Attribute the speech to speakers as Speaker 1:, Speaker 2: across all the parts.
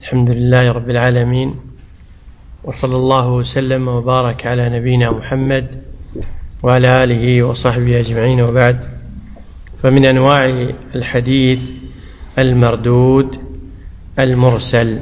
Speaker 1: الحمد لله رب العالمين، وصلى الله وسلم وبارك على نبينا محمد وعلى آله وصحبه أجمعين، وبعد. فمن أنواع الحديث المردود المرسل.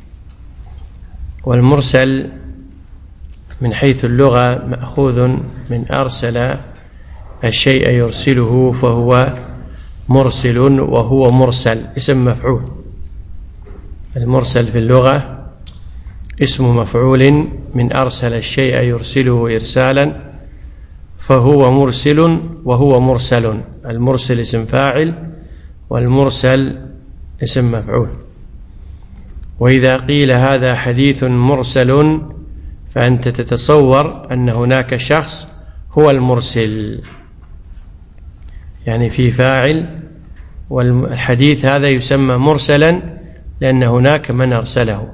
Speaker 1: والمرسل من حيث اللغة مأخوذ من أرسل الشيء يرسله، فهو مرسل وهو مرسل اسم مفعول. المرسل في اللغة اسم مفعول من أرسل الشيء يرسله إرسالا، فهو مرسل وهو مرسل. المرسل اسم فاعل والمرسل اسم مفعول. وإذا قيل هذا حديث مرسل فأنت تتصور أن هناك شخص هو المرسل، يعني في فاعل، والحديث هذا يسمى مرسلا لأن هناك من أرسله.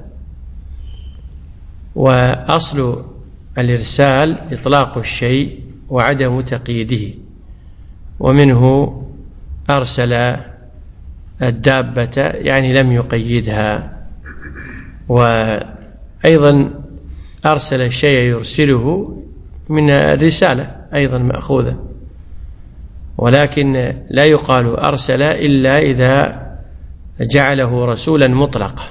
Speaker 1: وأصل الإرسال إطلاق الشيء وعدم تقييده، ومنه أرسل الدابة يعني لم يقيدها. وأيضا أرسل الشيء يرسله من الرسالة أيضا مأخوذة، ولكن لا يقال أرسل إلا إذا جعله رسولا مطلقا.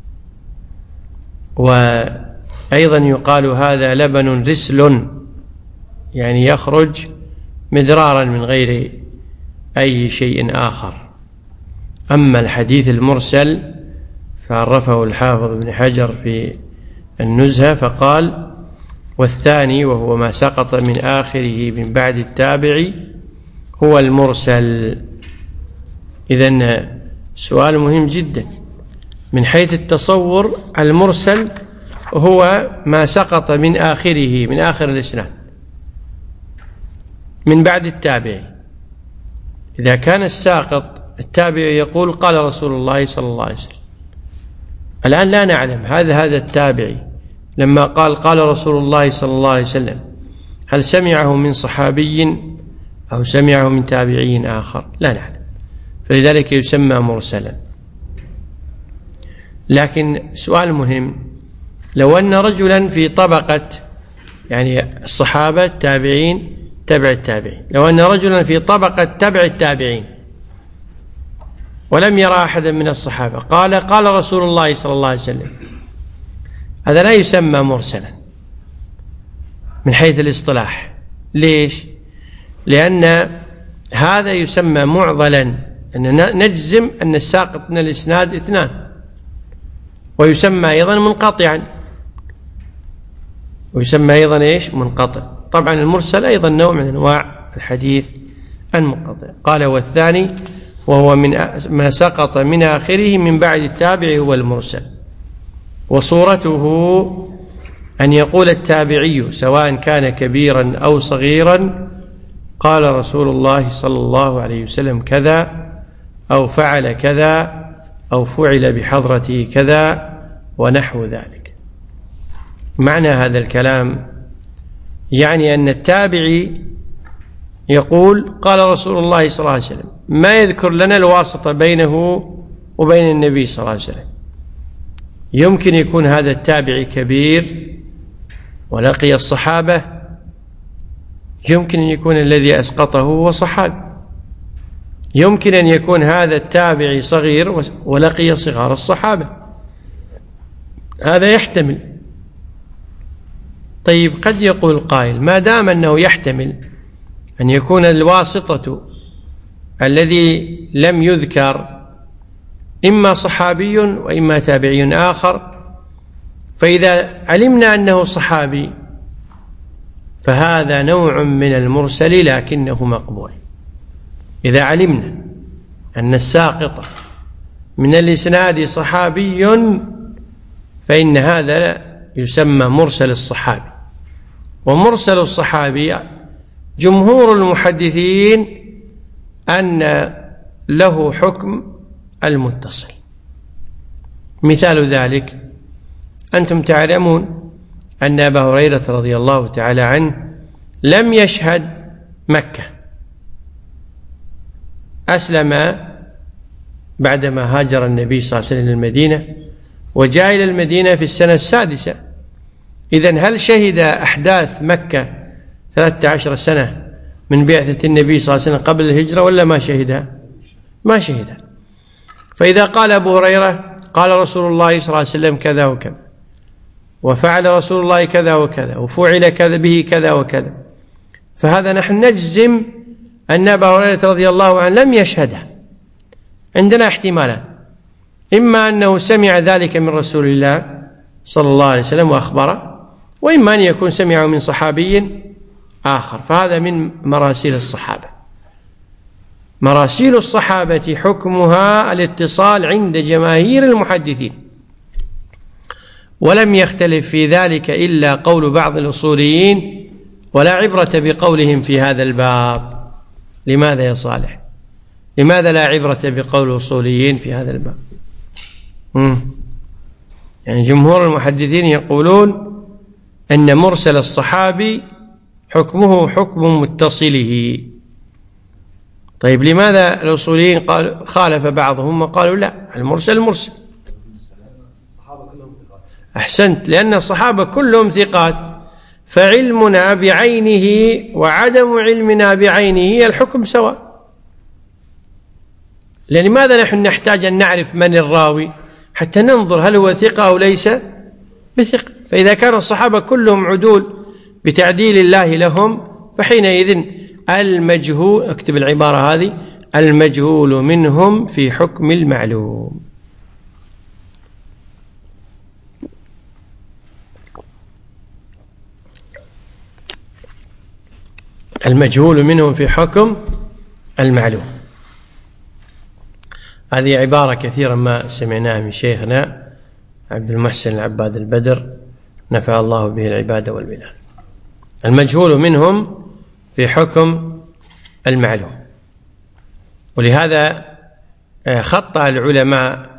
Speaker 1: وأيضا يقال هذا لبن رسل، يعني يخرج مدرارا من غير أي شيء آخر. أما الحديث المرسل فعرفه الحافظ ابن حجر في النزهة فقال: والثاني وهو ما سقط من آخره من بعد التابع هو المرسل. إذن سؤال مهم جدا من حيث التصور. المرسل هو ما سقط من آخره، من آخر الإسناد، من بعد التابع. إذا كان الساقط التابع يقول قال رسول الله صلى الله عليه وسلم، الآن لا نعلم هذا التابعي لما قال رسول الله صلى الله عليه وسلم هل سمعه من صحابي أو سمعه من تابعي آخر، لا نعلم، فلذلك يسمى مرسلا. لكن سؤال مهم: لو أن رجلا في طبقة، يعني الصحابة التابعين تبع التابعين، لو أن رجلا في طبقة تبع التابعين ولم يرى أحدا من الصحابة قال رسول الله صلى الله عليه وسلم، هذا لا يسمى مرسلا من حيث الاصطلاح. ليش؟ لأن هذا يسمى معضلا، أن نجزم أن الساقط من الإسناد اثنان، ويسمى أيضا منقطعا، ويسمى أيضا إيش؟ منقطع. طبعا المرسل أيضا نوع من أنواع الحديث المنقطع. قال: والثاني وهو من ما سقط من آخره من بعد التابع هو المرسل. وصورته أن يقول التابعي سواء كان كبيرا أو صغيرا: قال رسول الله صلى الله عليه وسلم كذا، أو فعل كذا، أو فعل بحضرته كذا، ونحو ذلك. معنى هذا الكلام يعني أن التابعي يقول قال رسول الله صلى الله عليه وسلم، ما يذكر لنا الواسطة بينه وبين النبي صلى الله عليه وسلم. يمكن يكون هذا التابعي كبير ولقي الصحابة، يمكن أن يكون الذي أسقطه هو صحابي، يمكن أن يكون هذا التابعي صغير ولقي صغار الصحابة، هذا يحتمل. طيب، قد يقول قائل: ما دام أنه يحتمل أن يكون الواسطة الذي لم يذكر إما صحابي وإما تابعي آخر، فإذا علمنا أنه صحابي فهذا نوع من المرسل لكنه مقبول. إذا علمنا أن الساقط من الإسناد صحابي فإن هذا يسمى مرسل الصحابي. ومرسل الصحابي جمهور المحدثين أن له حكم المتصل. مثال ذلك: أنتم تعلمون أن أبا هريرة رضي الله تعالى عنه لم يشهد مكة، أسلم بعدما هاجر النبي صلى الله عليه وسلم للمدينة، وجاء إلى المدينة في السنة 6. إذن هل شهد أحداث مكة 13 سنة من بعثة النبي صلى الله عليه وسلم قبل الهجرة ولا ما شهدها؟ ما شهدها. فإذا قال أبو هريرة قال رسول الله صلى الله عليه وسلم كذا وكذا، وفعل رسول الله كذا وكذا، وفعل كذا به كذا وكذا، فهذا نحن نجزم أن أبا هريرة رضي الله عنه لم يشهده. عندنا احتمالات: إما أنه سمع ذلك من رسول الله صلى الله عليه وسلم وأخبره، وإما أن يكون سمعه من صحابي آخر. فهذا من مراسيل الصحابة. مراسيل الصحابة حكمها الاتصال عند جماهير المحدثين، ولم يختلف في ذلك إلا قول بعض الأصوليين، ولا عبرة بقولهم في هذا الباب. لماذا يا صالح؟ لماذا لا عبرة بقول الأصوليين في هذا الباب؟ يعني جمهور المحدثين يقولون أن مرسل الصحابي حكمه حكم متصله. طيب لماذا الأصوليين قالوا خالف بعضهم وقالوا لا، المرسل مرسل؟ أحسنت، لأن الصحابة كلهم ثقات، فعلمنا بعينه وعدم علمنا بعينه هي الحكم سواء. لماذا نحن نحتاج أن نعرف من الراوي حتى ننظر هل هو ثقة أو ليس بثقة؟ فإذا كان الصحابة كلهم عدول بتعديل الله لهم، فحينئذ المجهول، اكتب العبارة هذه، المجهول منهم في حكم المعلوم. المجهول منهم في حكم المعلوم. هذه عبارة كثيرا ما سمعناها من شيخنا عبد المحسن العباد البدر، نفع الله به العباد والبلاد. المجهول منهم في حكم المعلوم. ولهذا خطأ العلماء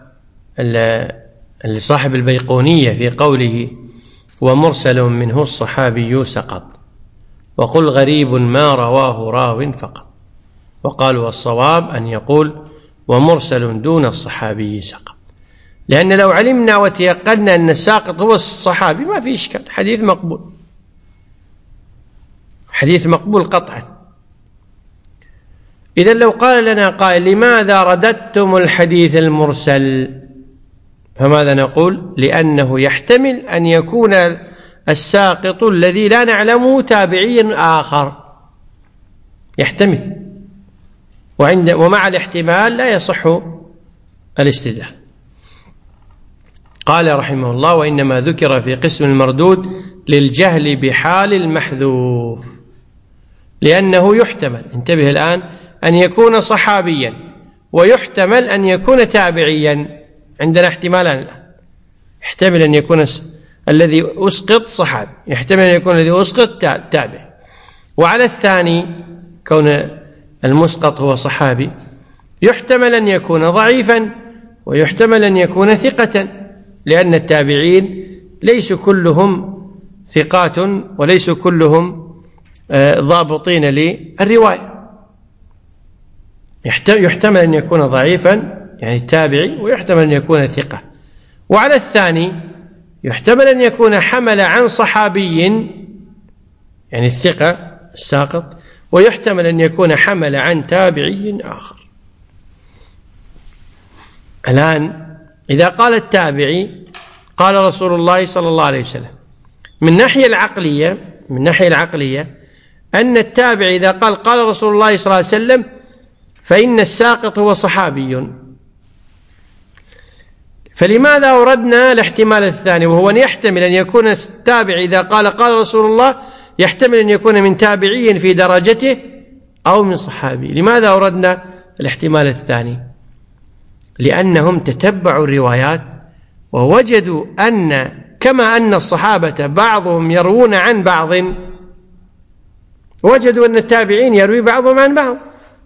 Speaker 1: لصاحب البيقونية في قوله ومرسل منه الصحابي سقط، وقل غريب ما رواه راو فقط. وقالوا الصواب أن يقول ومرسل دون الصحابي سقط، لأن لو علمنا وتيقنا أن الساقط هو الصحابي ما في إشكال، حديث مقبول، حديث مقبول قطعا. إذن لو قال لنا قائل لماذا رددتم الحديث المرسل، فماذا نقول؟ لأنه يحتمل أن يكون الساقط الذي لا نعلمه تابعي آخر، يحتمل، ومع الاحتمال لا يصح الاستدلال. قال رحمه الله وإنما ذكر في قسم المردود للجهل بحال المحذوف، لأنه يحتمل، انتبه الآن، أن يكون صحابيا، ويحتمل أن يكون تابعيا. عندنا احتمالان الآن، يحتمل أن يكون الذي أسقط صحابي، يحتمل أن يكون الذي أسقط تابع. وعلى الثاني كون المسقط هو صحابي، يحتمل أن يكون ضعيفا ويحتمل أن يكون ثقة، لأن التابعين ليسوا كلهم ثقات وليسوا كلهم ضابطين للرواية. يحتمل أن يكون ضعيفا يعني تابعي، ويحتمل أن يكون ثقة. وعلى الثاني يحتمل أن يكون حمل عن صحابي يعني الثقة الساقط، ويحتمل أن يكون حمل عن تابعي آخر. الآن إذا قال التابعي قال رسول الله صلى الله عليه وسلم، من ناحية العقلية أن التابع إذا قال رسول الله صلى الله عليه وسلم فإن الساقط هو صحابي. فلماذا أوردنا الاحتمال الثاني، وهو أن يحتمل أن يكون التابع إذا قال رسول الله يحتمل أن يكون من تابعي في درجته أو من صحابي؟ لماذا أوردنا الاحتمال الثاني؟ لأنهم تتبعوا الروايات ووجدوا أن كما أن الصحابة بعضهم يروون عن بعض، وجدوا أن التابعين يروي بعضهم عن بعض،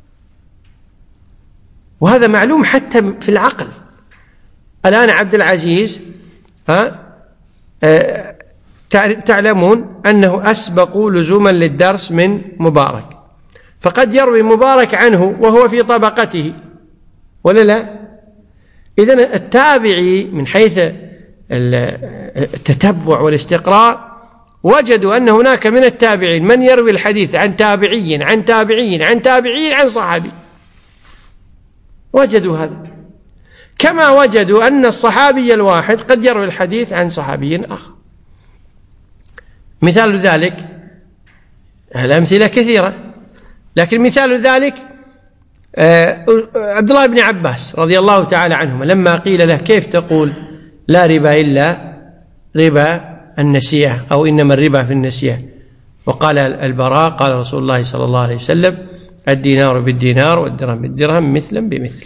Speaker 1: وهذا معلوم حتى في العقل. الآن عبد العزيز تعلمون أنه أسبق لزوما للدرس من مبارك، فقد يروي مبارك عنه وهو في طبقته ولا لا؟ إذن التابعي من حيث التتبع والاستقراء وجدوا أن هناك من التابعين من يروي الحديث عن تابعي عن تابعي عن تابعي عن صحابي، وجدوا هذا، كما وجدوا أن الصحابي الواحد قد يروي الحديث عن صحابي آخر. مثال ذلك، الأمثلة كثيرة، لكن مثال ذلك عبد الله بن عباس رضي الله تعالى عنهما لما قيل له كيف تقول لا ربا إلا ربا النسيئة أو إنما الربا في النسيئة، وقال البراء قال رسول الله صلى الله عليه وسلم الدينار بالدينار والدرهم بالدرهم مثلا بمثل،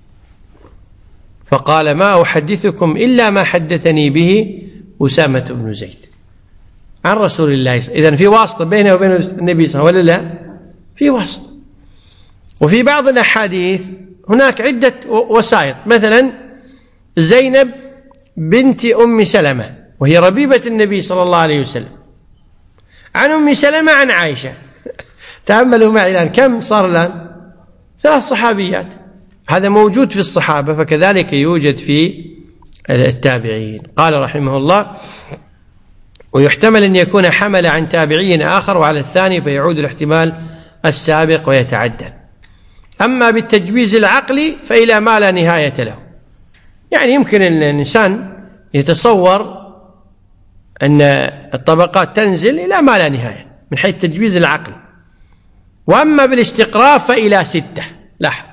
Speaker 1: فقال ما أحدثكم إلا ما حدثني به أسامة بن زيد عن رسول الله. إذن في واسطة بينه وبين النبي صلى الله عليه وسلم ولا لا؟ في واسطة. وفي بعض الأحاديث هناك عدة وسائط، مثلا زينب بنت أم سلمة وهي ربيبة النبي صلى الله عليه وسلم عن أم سلمة عن عائشة، تأملوا معي الآن كم صار الآن؟ 3 صحابيات. هذا موجود في الصحابة، فكذلك يوجد في التابعين. قال رحمه الله ويحتمل أن يكون حمل عن تابعي آخر وعلى الثاني فيعود الاحتمال السابق ويتعدد. أما بالتجويز العقلي فإلى ما لا نهاية له، يعني يمكن الإنسان يتصور أن الطبقات تنزل إلى ما لا نهاية من حيث التجويز العقلي. وأما بالاستقراء فإلى 6. لاحظ،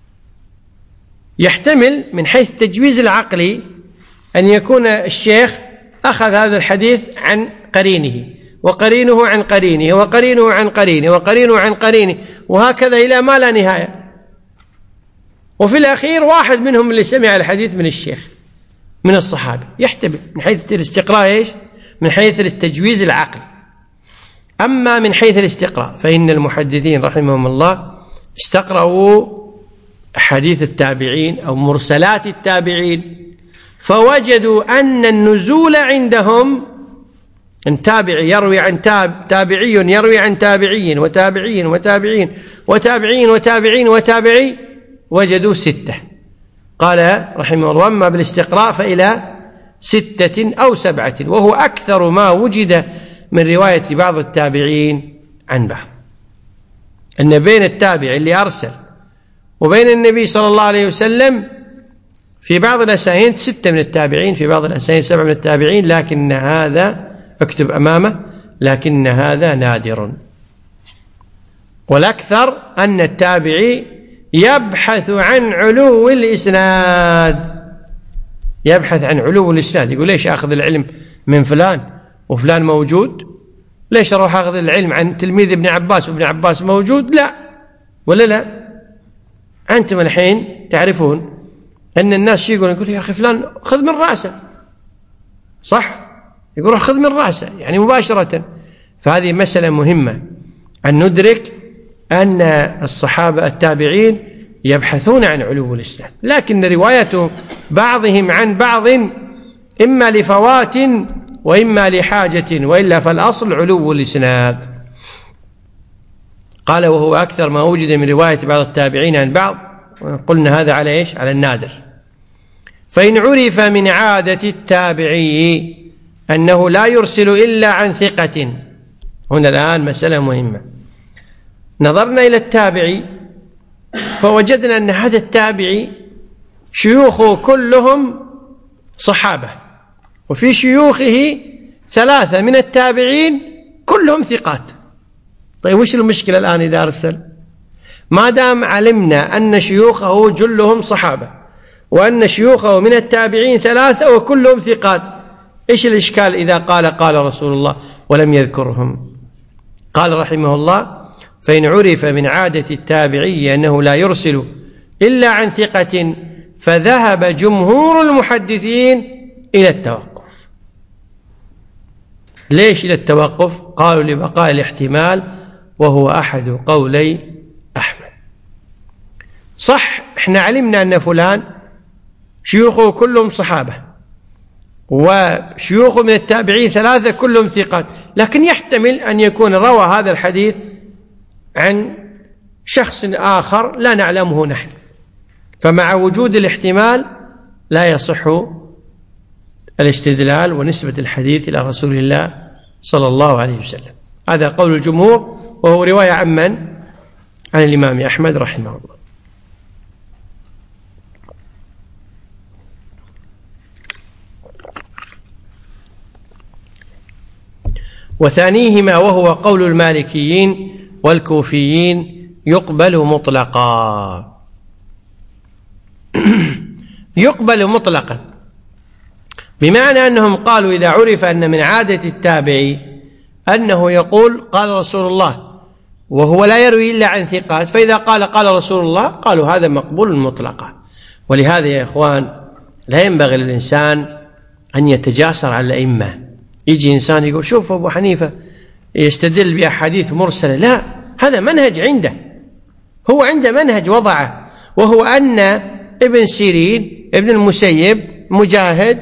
Speaker 1: يحتمل من حيث التجويز العقلي أن يكون الشيخ أخذ هذا الحديث عن قرينه وقرينه عن قرينه وقرينه عن قرينه وقرينه عن قرينه وهكذا إلى ما لا نهاية، وفي الأخير واحد منهم اللي سمع الحديث من الشيخ من الصحابي. يحتمل من حيث الاستقراء إيش؟ من حيث التجويز العقلي. أما من حيث الاستقراء فإن المحدثين رحمهم الله استقرأوا حديث التابعين أو مرسلات التابعين فوجدوا أن النزول عندهم أن تابعي يروي عن تابعي يروي عن تابعين وتابعين وتابعين وتابعين وتابعين وتابعي، وجدوا 6. قال رحمه الله وأما بالاستقراء فإلى 6 أو 7، وهو أكثر ما وجد من رواية بعض التابعين عن بعض، أن بين التابع اللي أرسل وبين النبي صلى الله عليه وسلم في بعض الأسانيد 6 من التابعين، في بعض الأسانيد 7 من التابعين، لكن هذا اكتب أمامه لكن هذا نادر. والأكثر أن التابعي يبحث عن علو الإسناد، يبحث عن علو الإسناد، يقول ليش أخذ العلم من فلان وفلان موجود، ليش أروح أخذ العلم عن تلميذ ابن عباس وابن عباس موجود؟ لا ولا لا؟ أنتم الحين تعرفون أن الناس يقول يا أخي فلان خذ من رأسه، صح؟ يقول خذ من رأسه يعني مباشرة. فهذه مسألة مهمة أن ندرك أن الصحابة التابعين يبحثون عن علو الإسناد، لكن رواية بعضهم عن بعض إما لفوات وإما لحاجة، وإلا فالأصل علو الإسناد. قال وهو أكثر ما وجد من رواية بعض التابعين عن بعض، قلنا هذا على إيش؟ على النادر. فإن عرف من عادة التابعي أنه لا يرسل إلا عن ثقة، هنا الآن مسألة مهمة، نظرنا إلى التابعي فوجدنا أن هذا التابعي شيوخه كلهم صحابة، وفي شيوخه 3 من التابعين كلهم ثقات. طيب وش المشكلة الآن إذا أرسل؟ ما دام علمنا أن شيوخه جلهم صحابة وأن شيوخه من التابعين 3 وكلهم ثقات، إيش الإشكال إذا قال رسول الله ولم يذكرهم؟ قال رحمه الله فإن عرف من عادة التابعي أنه لا يرسل إلا عن ثقة فذهب جمهور المحدثين إلى التوقف. ليش إلى التوقف؟ قالوا لبقاء الاحتمال، وهو أحد قولي أحمد. صح احنا علمنا أن فلان شيوخه كلهم صحابة وشيوخه من التابعين 3 كلهم ثقات، لكن يحتمل أن يكون روى هذا الحديث عن شخص آخر لا نعلمه نحن، فمع وجود الاحتمال لا يصح الاستدلال ونسبة الحديث إلى رسول الله صلى الله عليه وسلم. هذا قول الجمهور، وهو رواية عن من؟ عن الإمام أحمد رحمه الله. وثانيهما وهو قول المالكيين والكوفيين يقبل مطلقا. يقبل مطلقا بمعنى أنهم قالوا إذا عرف أن من عادة التابعي أنه يقول قال رسول الله وهو لا يروي إلا عن ثقات، فإذا قال رسول الله قالوا هذا مقبول مطلقا. ولهذا يا إخوان لا ينبغي للإنسان أن يتجاسر على الأئمة. يجي إنسان يقول شوف أبو حنيفة يستدل بأحاديث مرسلة، لا، هذا منهج عنده، هو عنده منهج وضعه، وهو أن ابن سيرين، ابن المسيب، مجاهد،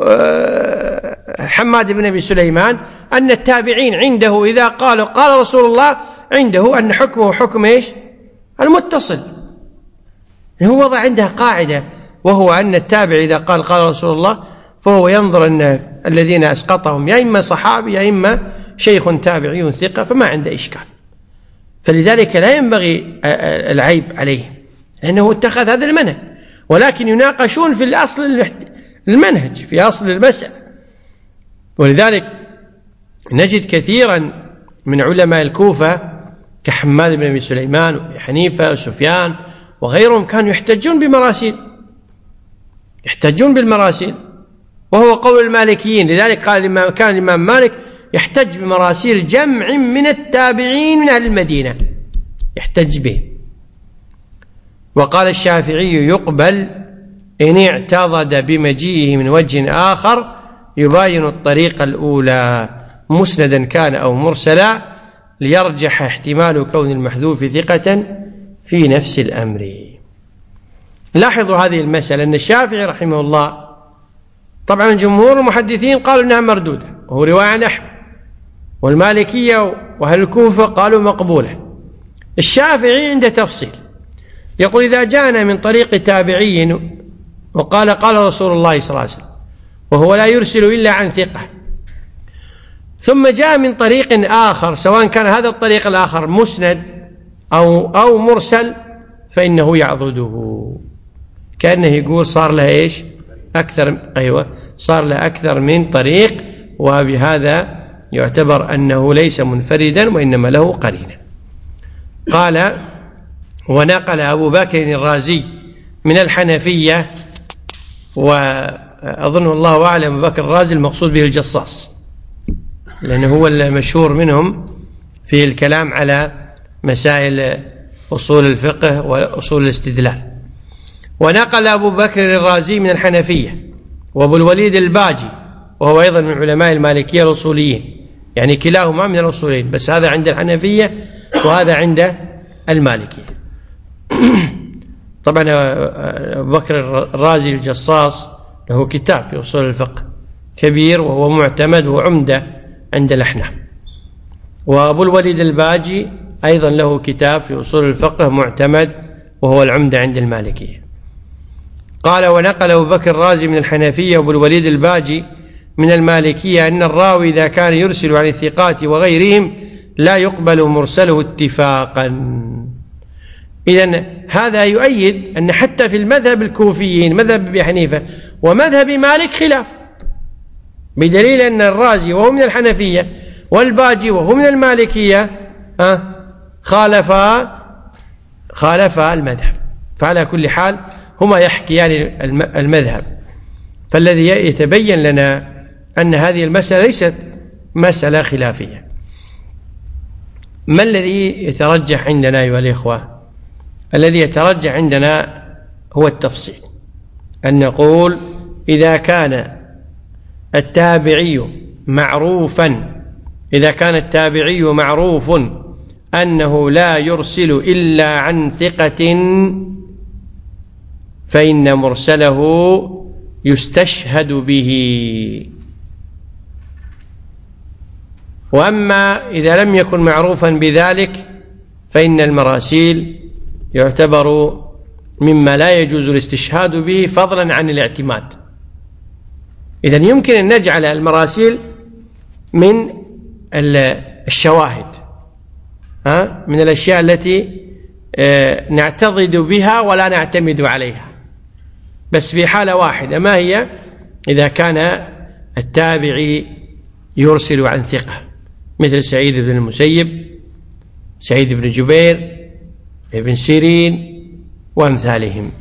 Speaker 1: حماد بن أبي سليمان، أن التابعين عنده إذا قالوا قال رسول الله عنده أن حكمه حكم إيش؟ المتصل. هو وضع عنده قاعدة، وهو أن التابع إذا قال رسول الله فهو ينظر أن الذين أسقطهم يا إما صحابي يا إما شيخ تابعي ثقة، فما عنده إشكال. فلذلك لا ينبغي العيب عليه لأنه اتخذ هذا المنهج، ولكن يناقشون في الأصل المنهج، في أصل المسألة. ولذلك نجد كثيرا من علماء الكوفة كحماد بن أبي سليمان وأبي حنيفة وسفيان وغيرهم كانوا يحتجون بمراسيل، يحتجون بالمراسيل، وهو قول المالكيين. لذلك قال كان الإمام مالك يحتج بمراسيل جمع من التابعين من أهل المدينة، يحتج به. وقال الشافعي يقبل إن اعتضد بمجيئه من وجه آخر يباين الطريقة الأولى مسندا كان أو مرسلا ليرجح احتمال كون المحذوف ثقة في نفس الأمر. لاحظوا هذه المسألة أن الشافعي رحمه الله، طبعا الجمهور المحدثين قالوا إنها مردودة وهو رواية عن أحمد، والمالكية وأهل الكوفة قالوا مقبولة. الشافعي عنده تفصيل، يقول إذا جاءنا من طريق تابعي وقال قال رسول الله صلى الله عليه وسلم وهو لا يرسل إلا عن ثقة، ثم جاء من طريق آخر سواء كان هذا الطريق الآخر مسند أو مرسل فإنه يعضده، كأنه يقول صار له إيش؟ صار له أكثر من طريق، وبهذا يعتبر أنه ليس منفردا وإنما له قرينة. قال ونقل أبو بكر الرازي من الحنفية، وأظن الله أعلم أبو بكر الرازي المقصود به الجصاص، لأنه هو المشهور منهم في الكلام على مسائل أصول الفقه وأصول الاستدلال. ونقل أبو بكر الرازي من الحنفية، وأبو الوليد الباجي وهو أيضا من علماء المالكية الأصوليين، يعني كلاهما من الأصولين، بس هذا عند الحنفية وهذا عند المالكية. طبعا أبو بكر الرازي الجصاص له كتاب في أصول الفقه كبير وهو معتمد وعمدة عند الأحناف، وأبو الوليد الباجي أيضا له كتاب في أصول الفقه معتمد وهو العمدة عند المالكية. قال ونقل أبو بكر الرازي من الحنفية وأبو الوليد الباجي من المالكية أن الراوي إذا كان يرسل عن الثقات وغيرهم لا يقبل مرسله اتفاقا. إذن هذا يؤيد أن حتى في المذهب الكوفيين مذهب أبي حنيفة ومذهب مالك خلاف، بدليل أن الرازي وهو من الحنفية والباجي وهو من المالكية خالفا المذهب. فعلى كل حال هما يحكيان المذهب، فالذي يتبين لنا أن هذه المسألة ليست مسألة خلافية. ما الذي يترجح عندنا أيها الإخوة؟ الذي يترجح عندنا هو التفصيل، أن نقول إذا كان التابعي معروف أنه لا يرسل إلا عن ثقة فإن مرسله يستشهد به. وأما إذا لم يكن معروفا بذلك فإن المراسيل يعتبر مما لا يجوز الاستشهاد به فضلا عن الاعتماد. إذن يمكن أن نجعل المراسيل من الشواهد، من الأشياء التي نعتضد بها ولا نعتمد عليها، بس في حالة واحدة، ما هي؟ إذا كان التابعي يرسل عن ثقة مثل سعيد بن المسيب، سعيد بن جبير، ابن سيرين وأمثالهم.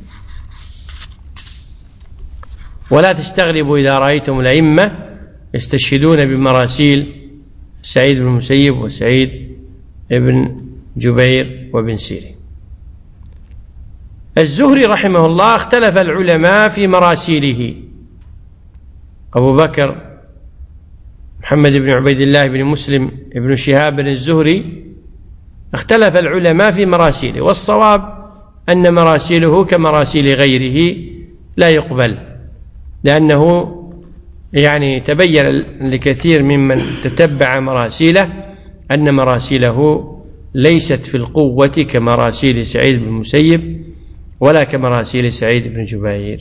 Speaker 1: ولا تستغربوا إذا رأيتم الأئمة يستشهدون بمراسيل سعيد بن المسيب وسعيد بن جبير وابن سيرين. الزهري رحمه الله اختلف العلماء في مراسيله. أبو بكر محمد بن عبيد الله بن مسلم بن شهاب بن الزهري اختلف العلماء في مراسيله، والصواب أن مراسيله كمراسيل غيره لا يقبل، لأنه يعني تبين لكثير ممن تتبع مراسيله أن مراسيله ليست في القوة كمراسيل سعيد بن المسيب ولا كمراسيل سعيد بن جبير.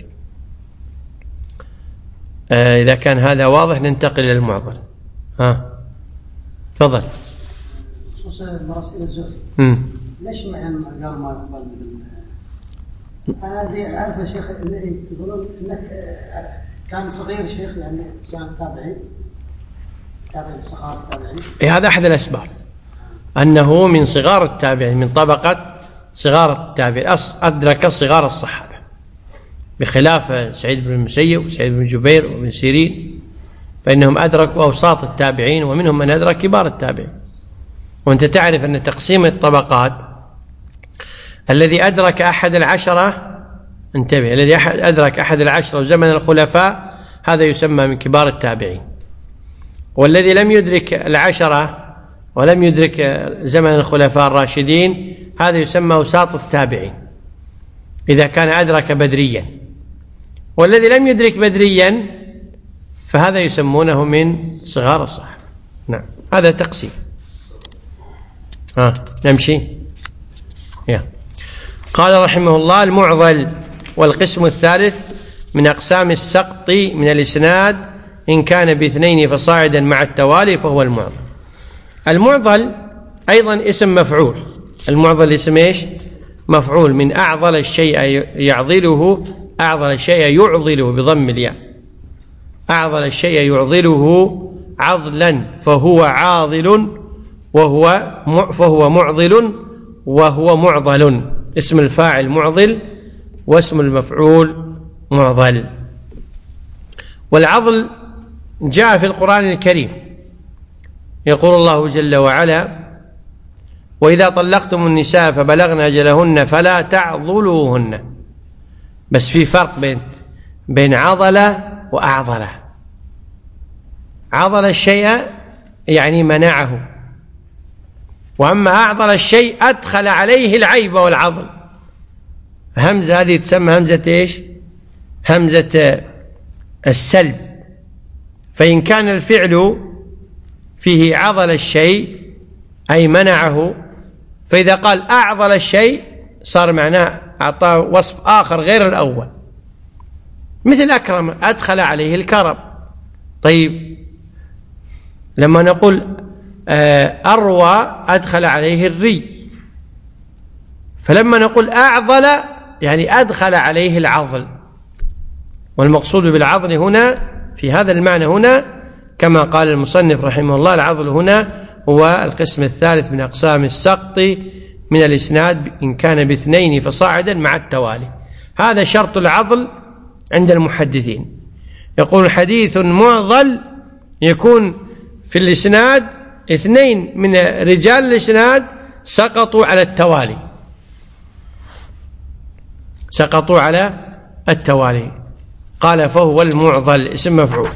Speaker 1: إذا كان هذا واضح ننتقل إلى المعضل. تفضل.
Speaker 2: خصوص مراسيل الزهري ليش يعني قالوا ما يقبل؟ مثل أنا أعرف يا شيخ يقولون إنك كان صغير شيخ، يعني إنسان تابعي صغار التابعين.
Speaker 1: هذا أحد الأسباب، أنه من صغار التابعين، من طبقة صغار التابعين، أدرك صغار الصحابة، بخلاف سعيد بن المسيب وسعيد بن جبير وابن سيرين فإنهم أدركوا أوساط التابعين، ومنهم من أدرك كبار التابعين. وأنت تعرف أن تقسيم الطبقات، الذي أدرك أحد العشرة، انتبه، الذي أدرك أحد العشرة وزمن الخلفاء هذا يسمى من كبار التابعين، والذي لم يدرك العشرة ولم يدرك زمن الخلفاء الراشدين هذا يسمى أوساط التابعين إذا كان أدرك بدريا، والذي لم يدرك بدريا فهذا يسمونه من صغار الصحابة. نعم، هذا تقسيم. نمشي. قال رحمه الله: المعضل. والقسم الثالث من أقسام السقط من الإسناد إن كان باثنين فصاعدا مع التوالي فهو المعضل. المعضل أيضا اسم مفعول. المعضل اسم إيش؟ مفعول، من أعضل الشيء يعضله، أعضل الشيء يعضله بضم الياء، أعضل الشيء يعضله عضلا فهو عاضل فهو معضل وهو معضل. اسم الفاعل معضل واسم المفعول معضل. والعضل جاء في القرآن الكريم، يقول الله جل وعلا: وإذا طلقتم النساء فبلغن أجلهن فلا تعضلوهن. بس في فرق بين عضل وأعضل. عضل الشيء يعني منعه، وأما أعضل الشيء أدخل عليه العيب والعضل. همزة هذه تسمى همزة إيش؟ همزة السلب. فإن كان الفعل فيه عضل الشيء أي منعه، فإذا قال أعضل الشيء صار معناه أعطاه وصف آخر غير الأول، مثل أكرم، أدخل عليه الكرم. طيب لما نقول أروى أدخل عليه الري، فلما نقول أعضل يعني أدخل عليه العضل. والمقصود بالعضل هنا في هذا المعنى هنا كما قال المصنف رحمه الله: العضل هنا هو القسم الثالث من أقسام السقط من الإسناد إن كان باثنين فصاعدا مع التوالي. هذا شرط العضل عند المحدثين. يقول: حديث معضل يكون في الإسناد اثنين من رجال الإسناد سقطوا على التوالي، سقطوا على التوالي. قال: فهو المعضل، اسم مفعول.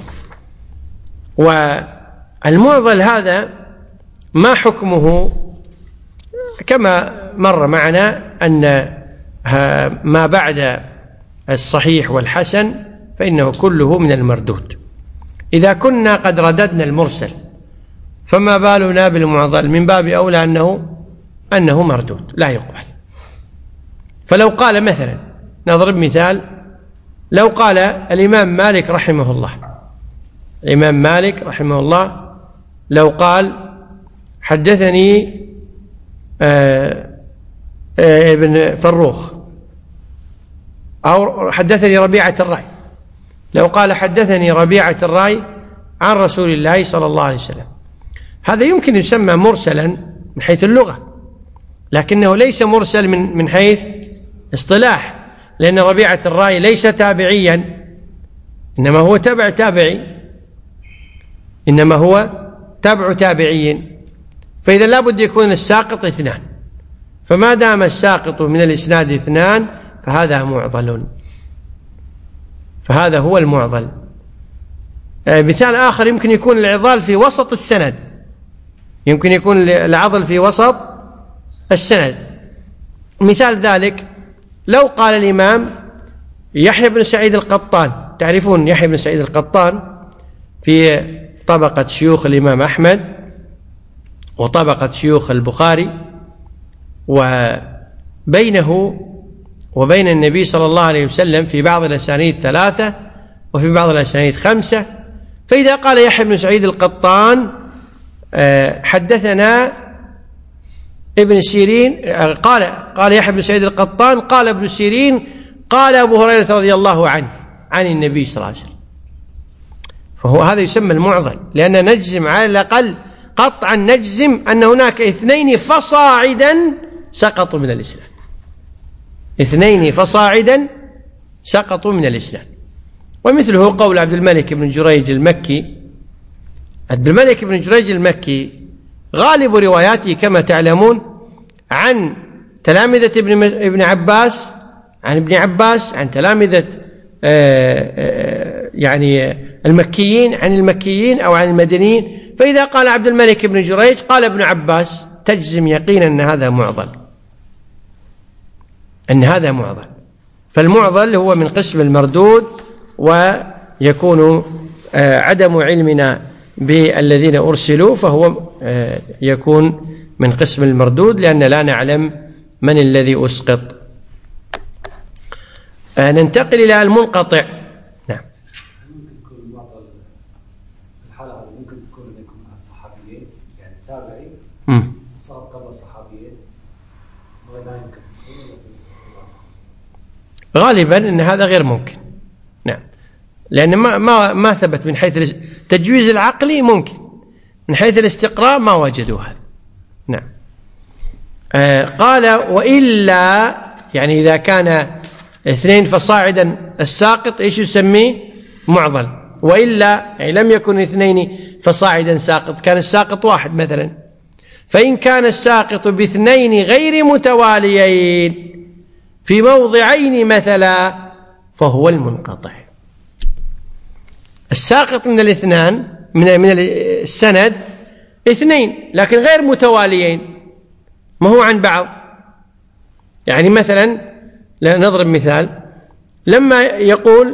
Speaker 1: والمعضل هذا ما حكمه؟ كما مر معنا أن ما بعد الصحيح والحسن فإنه كله من المردود. إذا كنا قد رددنا المرسل فما بالنا بالمعضل؟ من باب أولى أنه مردود لا يقبل. فلو قال مثلا، نضرب مثال، لو قال الإمام مالك رحمه الله: الإمام مالك رحمه الله لو قال حدثني ابن فروخ أو حدثني ربيعة الرأي، لو قال حدثني ربيعة الرأي عن رسول الله صلى الله عليه وسلم، هذا يمكن يسمى مرسلا من حيث اللغة، لكنه ليس مرسل من حيث اصطلاح، لأن ربيعة الرأي ليس تابعيا، إنما هو تبع تابعي، إنما هو تبع تابعي، فإذا لا بد يكون الساقط اثنان، فما دام الساقط من الإسناد اثنان فهذا معضل، فهذا هو المعضل. مثال آخر يمكن يكون العضال في وسط السند، يمكن يكون العضل في وسط السند. مثال ذلك لو قال الإمام يحيى بن سعيد القطان، تعرفون يحيى بن سعيد القطان في طبقة شيوخ الإمام أحمد وطبقة شيوخ البخاري، وبينه وبين النبي صلى الله عليه وسلم في بعض الأسانيد 3 وفي بعض الأسانيد 5، فإذا قال يحيى بن سعيد القطان حدثنا ابن سيرين، قال يحيى بن سعيد القطان قال ابن سيرين قال أبو هريرة رضي الله عنه عن النبي صلى الله عليه وسلم، فهو هذا يسمى المعضل، لأن نجزم على الأقل قطعا نجزم أن هناك 2 فصاعدا سقطوا من الإسناد، 2 فصاعدا سقطوا من الإسناد. ومثله قول عبد الملك بن جريج المكي. عبد الملك بن جريج المكي غالب رواياته كما تعلمون عن تلامذة ابن عباس، عن ابن عباس، عن تلامذة يعني المكيين، عن المكيين أو عن المدنيين، فإذا قال عبد الملك بن جريج قال ابن عباس تجزم يقينا أن هذا معضل، أن هذا معضل. فالمعضل هو من قسم المردود، ويكون عدم علمنا بالذين أرسلوا فهو يكون من قسم المردود، لأن لا نعلم من الذي أسقط. ننتقل إلى المنقطع. نعم.
Speaker 3: ممكن تكون المعضل الحالة ممكن تكون لكم عن صحابيين، يعني تابعي صار قبل صحابيين، ولا يمكن
Speaker 1: غالبا أن هذا غير ممكن. نعم، لأن ما ثبت من حيث التجويز العقلي، ممكن من حيث الاستقراء ما وجدوا هذا. نعم. قال وإلا، يعني إذا كان 2 فصاعدا الساقط ايش يسميه؟ معضل. وإلا يعني لم يكن 2 فصاعدا ساقط، كان الساقط 1 مثلا، فإن كان الساقط ب2 غير متواليين في موضعين مثلا فهو المنقطع. الساقط من الاثنان من السند 2 لكن غير متواليين، ما هو عن بعض. يعني مثلا نضرب مثال، لما يقول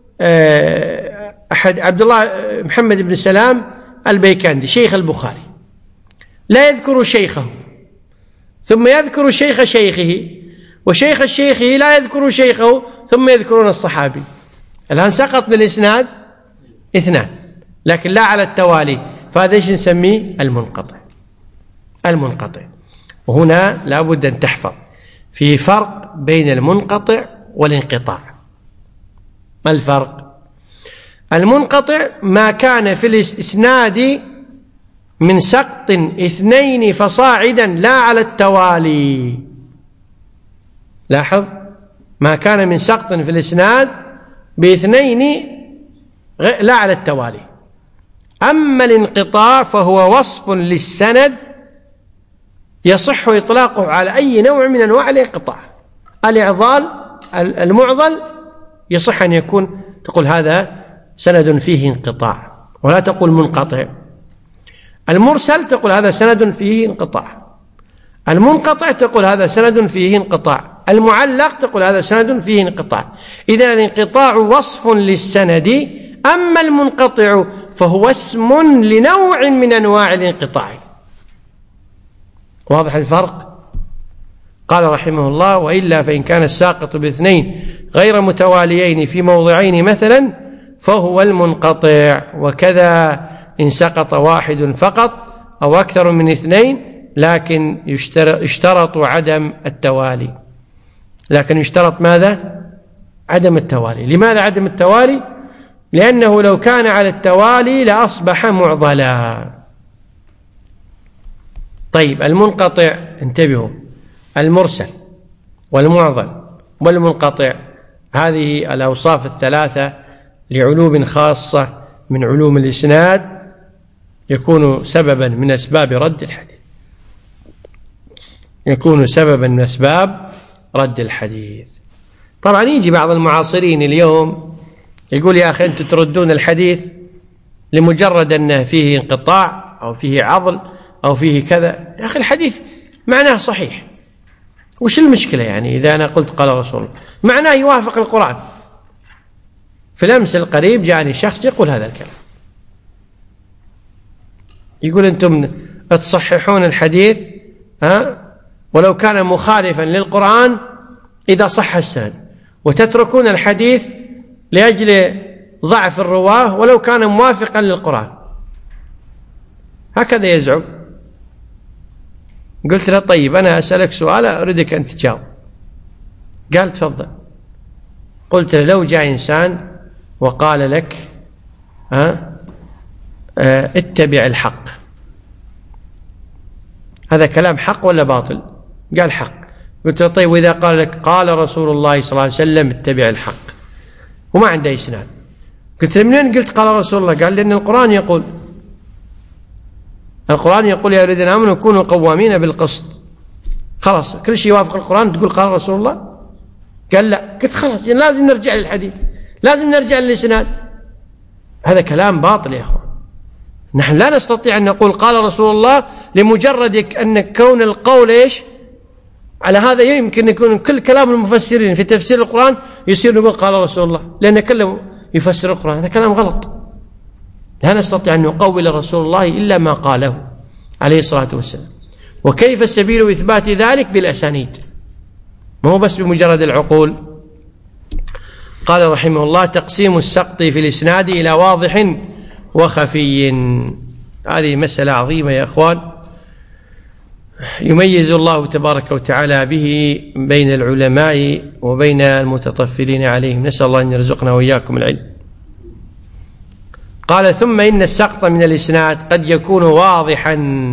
Speaker 1: أحد عبد الله محمد بن سلام البيكندي شيخ البخاري، لا يذكر شيخه ثم يذكر شيخ شيخه، وشيخ شيخه لا يذكر شيخه ثم يذكرون الصحابي، الآن سقط من الإسناد 2 لكن لا على التوالي، فهذا ايش نسميه؟ المنقطع. المنقطع. وهنا لا بد أن تحفظ في فرق بين المنقطع والانقطاع. ما الفرق؟ المنقطع ما كان في الإسناد من سقط 2 فصاعدا لا على التوالي. لاحظ، ما كان من سقط في الإسناد ب2 لا على التوالي. أما الانقطاع فهو وصف للسند يصح إطلاقه على أي نوع من أنواع الانقطاع. الإعضال المعضل يصح أن يكون تقول هذا سند فيه انقطاع، ولا تقول منقطع. المرسل تقول هذا سند فيه انقطاع. المنقطع تقول هذا سند فيه انقطاع. المعلق تقول هذا سند فيه انقطاع. إذن الانقطاع وصف للسند، أما المنقطع فهو اسم لنوع من أنواع الانقطاع. واضح الفرق؟ قال رحمه الله وإلا فإن كان الساقط ب2 غير متواليين في موضعين مثلا فهو المنقطع. وكذا إن سقط واحد فقط أو أكثر من 2، لكن يشترط عدم التوالي. لكن يشترط ماذا؟ عدم التوالي. لماذا عدم التوالي؟ لأنه لو كان على التوالي لأصبح معضلا. طيب المنقطع، انتبهوا، المرسل والمعضل والمنقطع، هذه الأوصاف الثلاثة لعلوم خاصة من علوم الإسناد يكون سببا من أسباب رد الحديث، يكون سببا من أسباب رد الحديث. طبعا يجي بعض المعاصرين اليوم يقول يا أخي أنتم تردون الحديث لمجرد أنه فيه انقطاع أو فيه عضل أو فيه كذا. يا أخي الحديث معناه صحيح، وش المشكلة يعني إذا أنا قلت قال رسول الله؟ معناه يوافق القرآن. في الأمس القريب جاءني شخص يقول هذا الكلام، يقول أنتم تصححون الحديث ولو كان مخالفا للقرآن إذا صح السند، وتتركون الحديث لأجل ضعف الرواه ولو كان موافقا للقرآن. هكذا يزعم. قلت له طيب أنا أسألك سؤال أريدك أن تجاوب. قال تفضل. قلت له لو جاء إنسان وقال لك اتبع الحق، هذا كلام حق ولا باطل؟ قال حق. قلت له طيب وإذا قال لك قال رسول الله صلى الله عليه وسلم اتبع الحق وما عنده إسناد، قلت له منين قلت قال رسول الله؟ قال لأن القرآن يقول، القرآن يقول يا الذين آمنوا كونوا قوامين بالقسط. خلاص كل شيء يوافق القرآن تقول قال رسول الله؟ قال لا. قلت خلاص يعني لازم نرجع للحديث، لازم نرجع للإسناد. هذا كلام باطل يا أخوان. نحن لا نستطيع أن نقول قال رسول الله لمجرد أن كون القول إيش على هذا. يمكن يكون كل كلام المفسرين في تفسير القرآن يصير نقول قال رسول الله لأن كله يفسر القرآن. هذا كلام غلط. لا نستطيع أن نقول رسول الله إلا ما قاله عليه الصلاة والسلام. وكيف سبيل إثبات ذلك؟ بالأسانيد، ما هو بس بمجرد العقول. قال رحمه الله تقسيم السقط في الإسناد إلى واضح وخفي. هذه مسألة عظيمة يا أخوان، يميز الله تبارك وتعالى به بين العلماء وبين المتطفلين عليهم. نسأل الله أن يرزقنا وإياكم العلم. قال ثم إن السقط من الإسناد قد يكون واضحا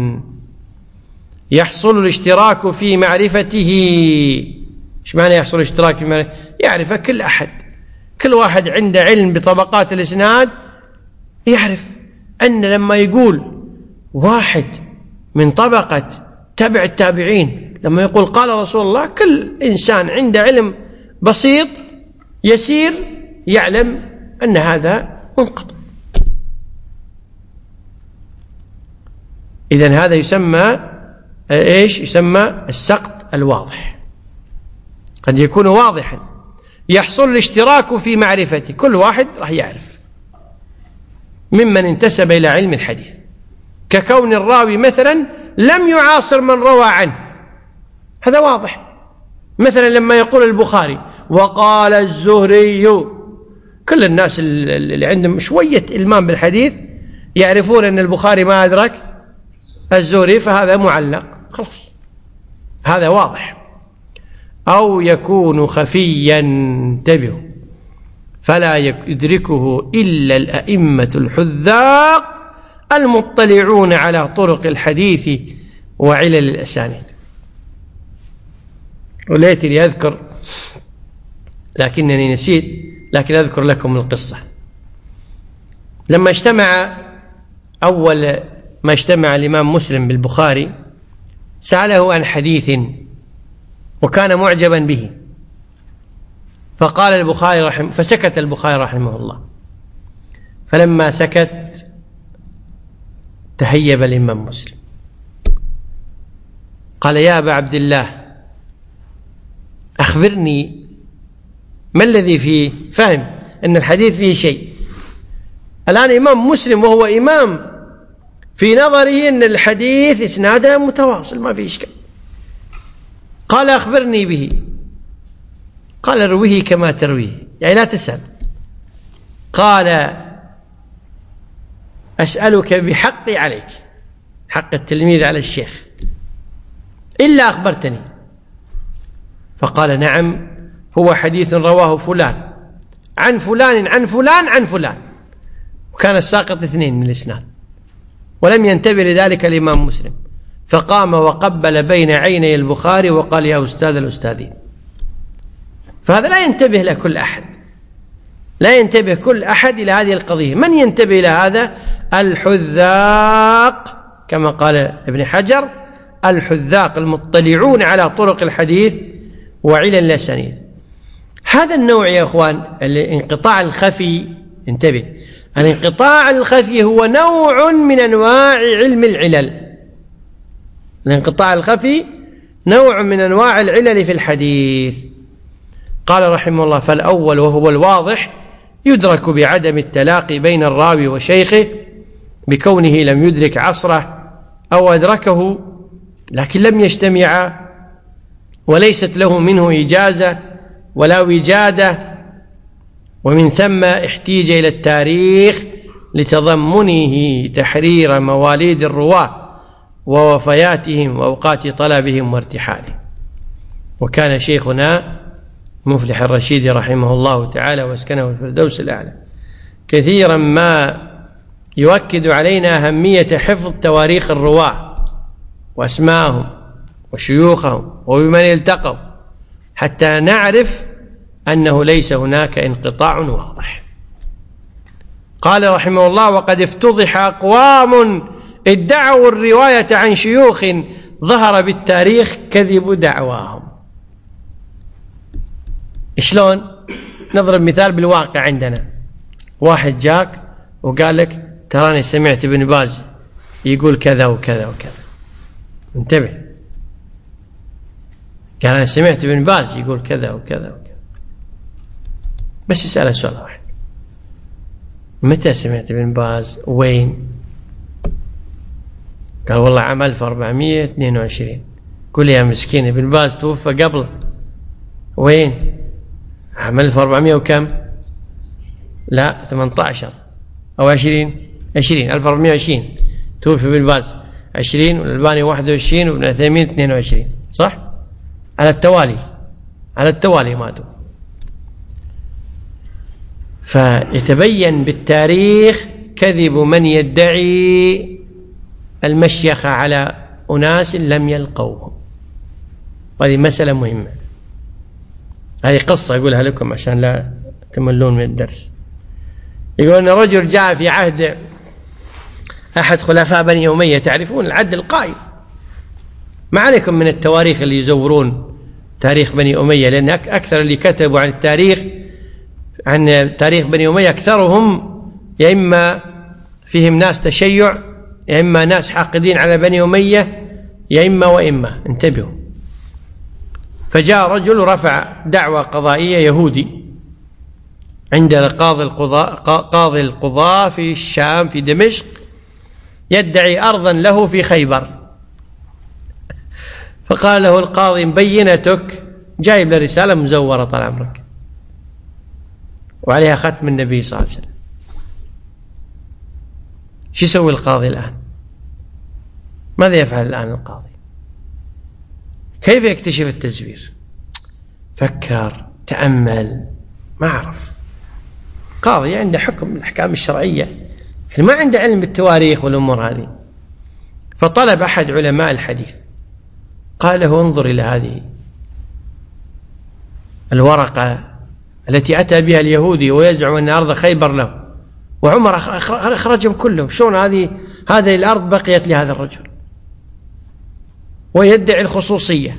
Speaker 1: يحصل الاشتراك في معرفته. ايش معنى يحصل الاشتراك في معرفته؟ يعرف كل أحد، كل واحد عنده علم بطبقات الإسناد يعرف أن لما يقول واحد من طبقة تبع التابعين لما يقول قال رسول الله، كل إنسان عنده علم بسيط يسير يعلم أن هذا منقطع. إذن هذا يسمى إيش؟ يسمى السقط الواضح. قد يكون واضحا يحصل الاشتراك في معرفته، كل واحد راح يعرف ممن انتسب إلى علم الحديث، ككون الراوي مثلا لم يعاصر من روى عنه، هذا واضح. مثلا لما يقول البخاري وقال الزهري، كل الناس اللي عندهم شوية إلمام بالحديث يعرفون أن البخاري ما أدرك الزهري، فهذا معلق خلاص، هذا واضح. أو يكون خفيا، انتبهوا، فلا يدركه إلا الأئمة الحذاق المطلعون على طرق الحديث وعلل الأسانيد. وليتني أذكر لكنني نسيت، لكن أذكر لكم القصة. لما اجتمع أول ما اجتمع الإمام مسلم بالبخاري سأله عن حديث وكان معجبا به، فقال البخاري فسكت البخاري رحمه الله. فلما سكت تهيب الإمام مسلم، قال يا أبا عبد الله أخبرني ما الذي فيه؟ فهم أن الحديث فيه شيء. الآن إمام مسلم وهو إمام في نظره أن الحديث إسناده متواصل ما فيه إشكال. قال أخبرني به. قال رويه كما ترويه، يعني لا تسأل. قال أسألك بحقي عليك، حق التلميذ على الشيخ، إلا أخبرتني. فقال نعم، هو حديث رواه فلان عن فلان عن فلان عن فلان، وكان الساقط 2 من الإسناد، ولم ينتبه لذلك الإمام مسلم، فقام وقبل بين عيني البخاري وقال يا أستاذ الأستاذين. فهذا لا ينتبه له كل أحد، لا ينتبه كل أحد إلى هذه القضية. من ينتبه إلى هذا؟ الحذاق، كما قال ابن حجر، الحذاق المطلعون على طرق الحديث وعلل الأسانيد. هذا النوع يا أخوان، الانقطاع الخفي، انتبه، الانقطاع الخفي هو نوع من أنواع علم العلل. الانقطاع الخفي نوع من أنواع العلل في الحديث. قال رحمه الله: فالأول وهو الواضح يدرك بعدم التلاقي بين الراوي وشيخه، بكونه لم يدرك عصره أو أدركه لكن لم يجتمعا، وليست له منه إجازة ولا وجادة، ومن ثم احتيج إلى التاريخ لتضمنه تحرير مواليد الرواة ووفياتهم وأوقات طلبهم وارتحالهم. وكان شيخنا مفلح الرشيد رحمه الله تعالى واسكنه الفردوس الأعلى كثيرا ما يؤكد علينا أهمية حفظ تواريخ الرواة وأسماءهم وشيوخهم وبمن التقوا، حتى نعرف أنه ليس هناك انقطاع واضح. قال رحمه الله: وقد افتضح أقوام ادعوا الرواية عن شيوخ ظهر بالتاريخ كذب دعواهم. شلون؟ نضرب مثال بالواقع عندنا. واحد جاك وقال لك تراني سمعت ابن باز يقول كذا وكذا وكذا، انتبه، قال أنا سمعت ابن باز يقول كذا وكذا وكذا، بس اسأله سؤال واحد: متى سمعت ابن باز؟ وين؟ قال والله عام 1422. قل يا مسكين، ابن باز توفى قبل. وين؟ عام 1400 وكم؟ لا 18 أو 20 1420 توفي ابن باز 20، والألباني 21، وابن عثيمين 22، صح؟ على التوالي ماتوا. فيتبين بالتاريخ كذب من يدعي المشيخة على أناس لم يلقوهم. هذه مسألة مهمة، هذه قصة أقولها لكم عشان لا تملون من الدرس. يقول أن رجل جاء في عهد أحد خلفاء بني أمية، تعرفون العد القائم، ما عليكم من التواريخ اللي يزورون تاريخ بني أمية، لأن أكثر اللي كتبوا عن التاريخ، عن تاريخ بني أمية، أكثرهم يا إما فيهم ناس تشيع، يا إما ناس حاقدين على بني أمية، يا إما وإما، انتبهوا. فجاء رجل رفع دعوى قضائية يهودي عند قاضي القضاء في الشام في دمشق، يدعي أرضا له في خيبر. فقال له القاضي: بينتك؟ جايب له رسالة مزورة طال عمرك وعليها ختم النبي صلى الله عليه وسلم. شو يسوي القاضي الآن؟ ماذا يفعل الآن القاضي؟ كيف يكتشف التزوير؟ فكر، تأمل، ما عرف. قاضي عنده حكم من الأحكام الشرعية، ما عنده علم بالتواريخ والأمور هذه. فطلب أحد علماء الحديث، قال له: انظر إلى هذه الورقة التي أتى بها اليهودي ويزعم أن أرض خيبر له، وعمر أخرجهم كلهم، شلون هذه الأرض بقيت لهذا الرجل ويدعي الخصوصية؟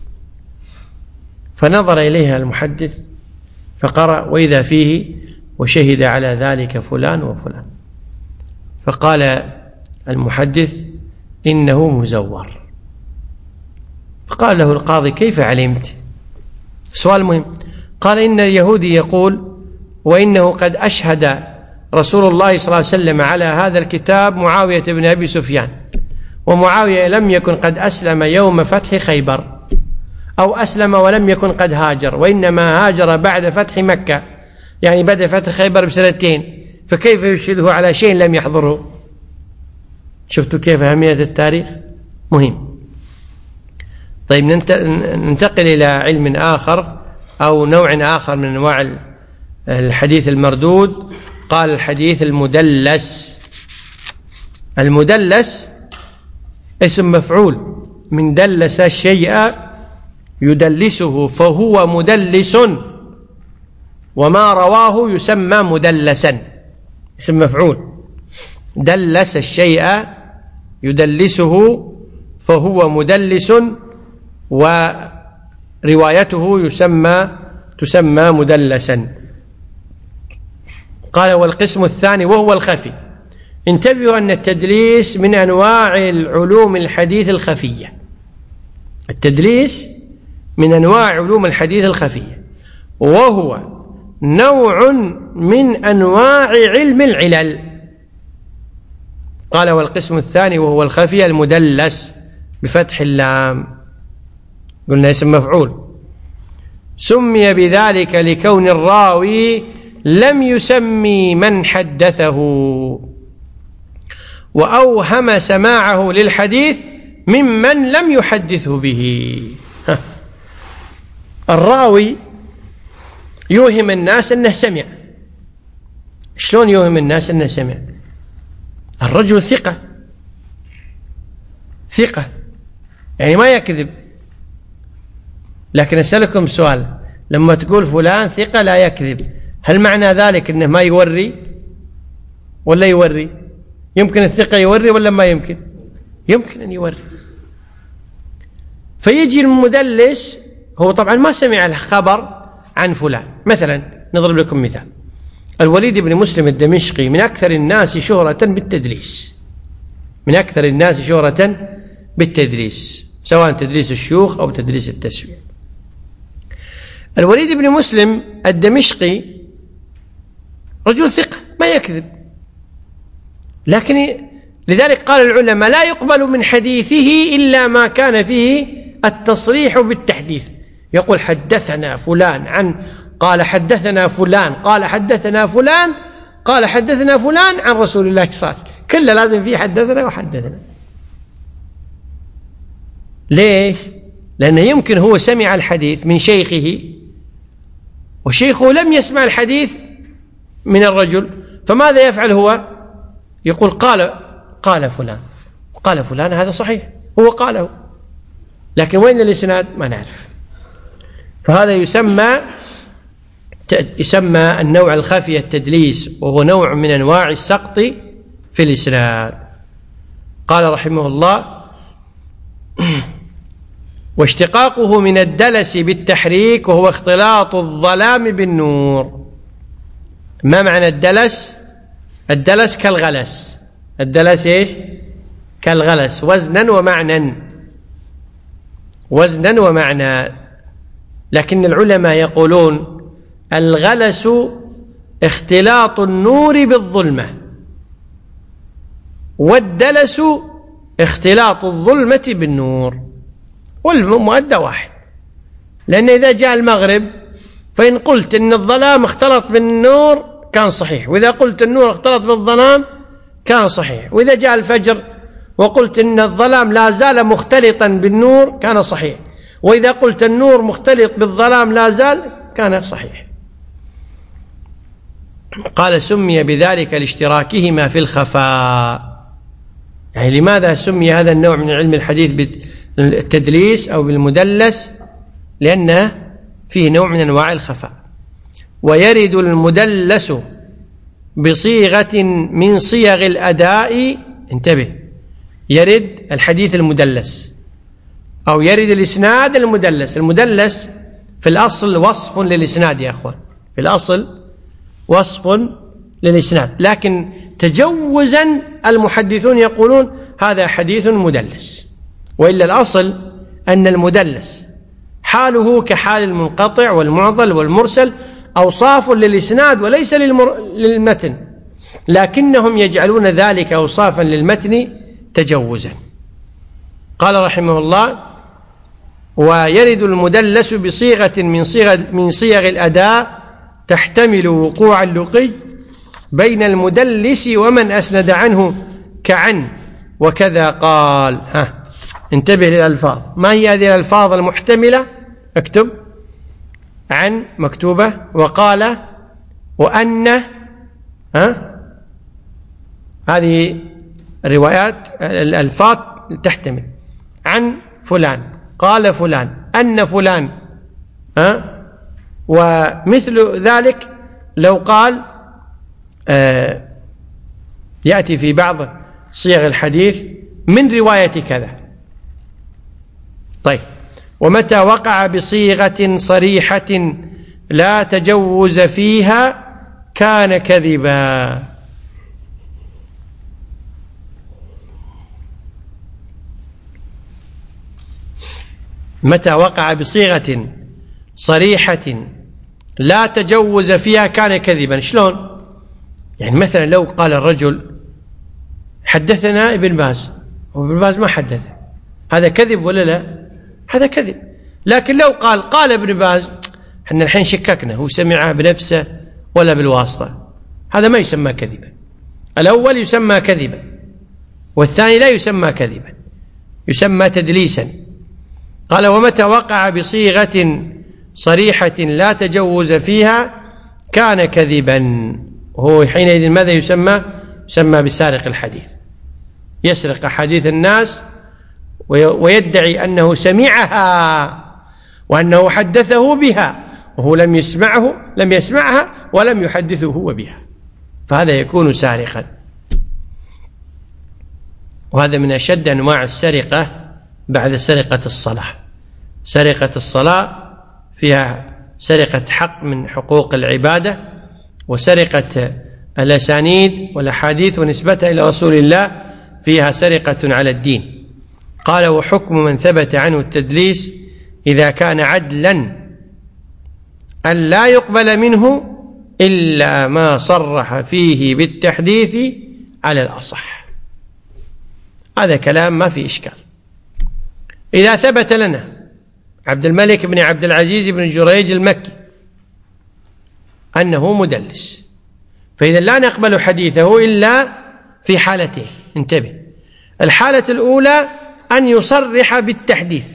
Speaker 1: فنظر إليها المحدث فقرأ: وإذا فيه وشهد على ذلك فلان وفلان. فقال المحدث: إنه مزور. فقال له القاضي: كيف علمت؟ سؤال مهم. قال: إن اليهودي يقول وإنه قد أشهد رسول الله صلى الله عليه وسلم على هذا الكتاب معاوية بن أبي سفيان، ومعاوية لم يكن قد أسلم يوم فتح خيبر، أو أسلم ولم يكن قد هاجر، وإنما هاجر بعد فتح مكة، يعني بدأ فتح خيبر ب2 فكيف يشهده على شيء لم يحضره؟ شفتوا كيف أهمية التاريخ؟ مهم. طيب ننتقل إلى علم آخر أو نوع آخر من أنواع الحديث المردود. قال الحديث المدلس. المدلس اسم مفعول من دلس الشيء يدلسه فهو مدلس، وما رواه يسمى مدلسا. اسم مفعول دلس الشيء يدلسه فهو مدلس، وروايته تسمى مدلسا. قال والقسم الثاني وهو الخفي. انتبهوا أن التدليس من أنواع العلوم الحديث الخفية. التدليس من أنواع علوم الحديث الخفية، وهو نوع من أنواع علم العلل. قال والقسم الثاني وهو الخفي المدلس بفتح اللام، قلنا اسم مفعول، سمي بذلك لكون الراوي لم يسمي من حدثه وأوهم سماعه للحديث ممن لم يحدثه به. الراوي يوهم الناس أنه سمع. شلون يوهم الناس أنه سمع؟ الرجل ثقة يعني ما يكذب. لكن أسألكم سؤال، لما تقول فلان ثقة لا يكذب، هل معنى ذلك أنه ما يوري ولا يوري؟ يمكن الثقة يوري ولا ما يمكن؟ يمكن أن يوري. فيجي المدلس هو طبعا ما سمع الخبر عن فلان. مثلا نضرب لكم مثال، الوليد بن مسلم الدمشقي من أكثر الناس شهرة بالتدليس، من أكثر الناس شهرة بالتدليس، سواء تدليس الشيوخ أو تدليس التسوية. الوليد بن مسلم الدمشقي رجل ثقة ما يكذب، لكن لذلك قال العلماء لا يقبل من حديثه إلا ما كان فيه التصريح بالتحديث. يقول حدثنا فلان عن، قال حدثنا فلان، قال حدثنا فلان، قال حدثنا فلان عن رسول الله صلى الله عليه وسلم، كله لازم فيه حدثنا وحدثنا. ليش؟ لأنه يمكن هو سمع الحديث من شيخه وشيخه لم يسمع الحديث من الرجل، فماذا يفعل هو؟ يقول قال فلان، قال فلان، هذا صحيح هو قاله، لكن وين الإسناد؟ ما نعرف. فهذا يسمى النوع الخفي التدليس، وهو نوع من أنواع السقط في الإسناد. قال رحمه الله واشتقاقه من الدلس بالتحريك، وهو اختلاط الظلام بالنور. ما معنى الدلس؟ الدلس كالغلس. الدلس ايش؟ كالغلس، وزنا ومعنى. لكن العلماء يقولون الغلس اختلاط النور بالظلمة، والدلس اختلاط الظلمة بالنور، والمؤدى واحد. لأن إذا جاء المغرب فإن قلت إن الظلام اختلط بالنور كان صحيح، وإذا قلت النور اختلط بالظلام كان صحيح، وإذا جاء الفجر وقلت إن الظلام لا زال مختلطا بالنور كان صحيح، وإذا قلت النور مختلط بالظلام لا زال كان صحيح. قال سمي بذلك لاشتراكهما في الخفاء. يعني لماذا سمي هذا النوع من علم الحديث بالتدليس أو بالمدلس؟ لأنه فيه نوع من أنواع الخفاء. ويرد المدلس بصيغة من صيغ الأداء، انتبه، يرد الحديث المدلس أو يرد الإسناد المدلس. المدلس في الأصل وصف للإسناد يا أخوان، في الأصل وصف للإسناد، لكن تجوزا المحدثون يقولون هذا حديث مدلس، وإلا الأصل أن المدلس حاله كحال المنقطع والمعضل والمرسل، أوصاف للإسناد وليس للمتن، لكنهم يجعلون ذلك أوصافا للمتن تجوزا. قال رحمه الله ويرد المدلس بصيغة من صيغ الأداء تحتمل وقوع اللقي بين المدلس ومن أسند عنه كعن وكذا قال. انتبه للألفاظ. ما هي هذه الألفاظ المحتملة؟ اكتب: عن مكتوبة، وقال، وأن. هذه الروايات الألفاظ تحتمل عن فلان، قال فلان، أن فلان. ومثل ذلك لو قال يأتي في بعض صيغ الحديث من رواية كذا. طيب، ومتى وقع بصيغة صريحة لا تجوز فيها كان كذبا. متى وقع بصيغة صريحة لا تجوز فيها كان كذبا. شلون؟ يعني مثلا لو قال الرجل حدثنا ابن باز، وابن باز ما حدثه، هذا كذب ولا لا؟ هذا كذب. لكن لو قال ابن باز، احنا الحين شككنا هو سمعها بنفسه ولا بالواسطة، هذا ما يسمى كذبا. الأول يسمى كذبا، والثاني لا يسمى كذبا، يسمى تدليسا. قال: ومتى وقع بصيغة صريحة لا تجوز فيها كان كذبا. وهو حينئذ ماذا يسمى؟ يسمى بسارق الحديث، يسرق حديث الناس ويدعي أنه سمعها وأنه حدثه بها، وهو لم يسمعها ولم يحدثه هو بها، فهذا يكون سارقا. وهذا من أشد أنواع السرقة بعد سرقة الصلاة. سرقة الصلاة فيها سرقة حق من حقوق العبادة، وسرقة الأسانيد والأحاديث ونسبتها إلى رسول الله فيها سرقة على الدين. قال: وحكم من ثبت عنه التدليس إذا كان عدلا أن لا يقبل منه إلا ما صرح فيه بالتحديث على الأصح. هذا كلام ما في إشكال. إذا ثبت لنا عبد الملك بن عبد العزيز بن جريج المكي أنه مدلس، فإذا لا نقبل حديثه إلا في حالتين. انتبه: الحالة الأولى أن يصرح بالتحديث،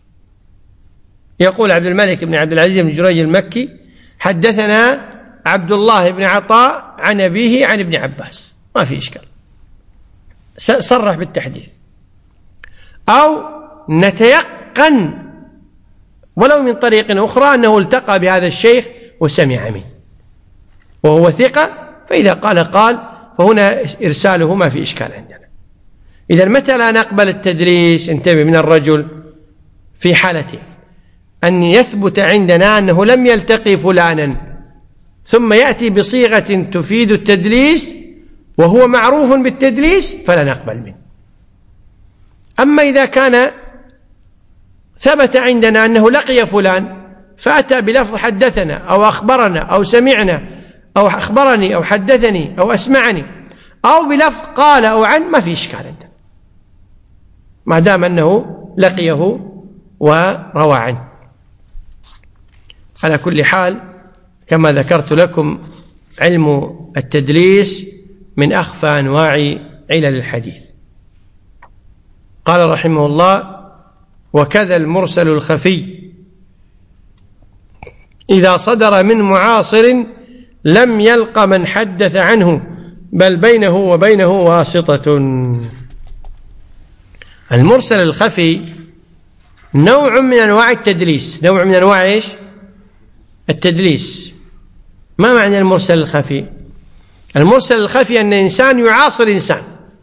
Speaker 1: يقول عبد الملك بن عبد العزيز بن جريج المكي: حدثنا عبد الله بن عطاء عن أبيه عن ابن عباس، ما في إشكال، صرح بالتحديث. أو نتيقن ولو من طريق أخرى أنه التقى بهذا الشيخ وسمع منه وهو ثقة، فإذا قال فهنا إرساله ما في إشكال عندنا. إذا متى لا نقبل التدليس؟ انتبه: من الرجل في حالتين: أن يثبت عندنا أنه لم يلتقي فلانا ثم يأتي بصيغة تفيد التدليس وهو معروف بالتدليس فلا نقبل منه. أما إذا كان ثبت عندنا أنه لقي فلان فأتى بلفظ حدثنا أو أخبرنا أو سمعنا أو أخبرني أو حدثني أو أسمعني أو بلفظ قال أو عن، ما في إشكال عندنا ما دام أنه لقيه وروى عنه. على كل حال كما ذكرت لكم علم التدليس من أخفى أنواع علل الحديث. قال رحمه الله: وكذا المرسل الخفي إذا صدر من معاصر لم يلق من حدث عنه بل بينه وبينه واسطة. المرسل الخفي نوع من أنواع التدليس، نوع من أنواع إيش؟ التدليس. ما معنى المرسل الخفي؟ المرسل الخفي أن إنسان يعاصر إنسان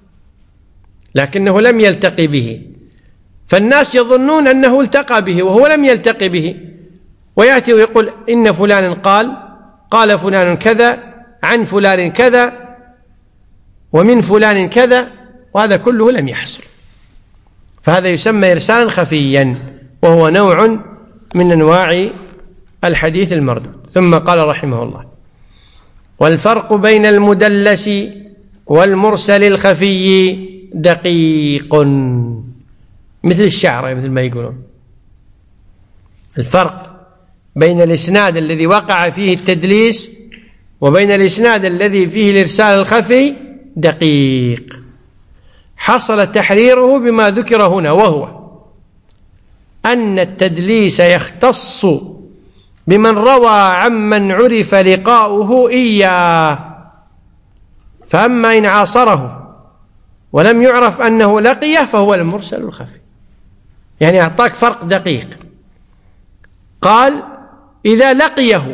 Speaker 1: لكنه لم يلتقي به، فالناس يظنون أنه التقى به وهو لم يلتقي به، ويأتي ويقول إن فلان قال فلان كذا عن فلان كذا ومن فلان كذا، وهذا كله لم يحصل، فهذا يسمى إرسالا خفيا وهو نوع من أنواع الحديث المردود. ثم قال رحمه الله: والفرق بين المدلس والمرسل الخفي دقيق، مثل الشعر مثل ما يقولون. الفرق بين الإسناد الذي وقع فيه التدليس وبين الإسناد الذي فيه الإرسال الخفي دقيق، حصل تحريره بما ذكر هنا، وهو أن التدليس يختص بمن روى عمن عرف لقاؤه إياه، فأما إن عاصره ولم يعرف أنه لقيه فهو المرسل الخفي. يعني أعطاك فرق دقيق، قال إذا لقيه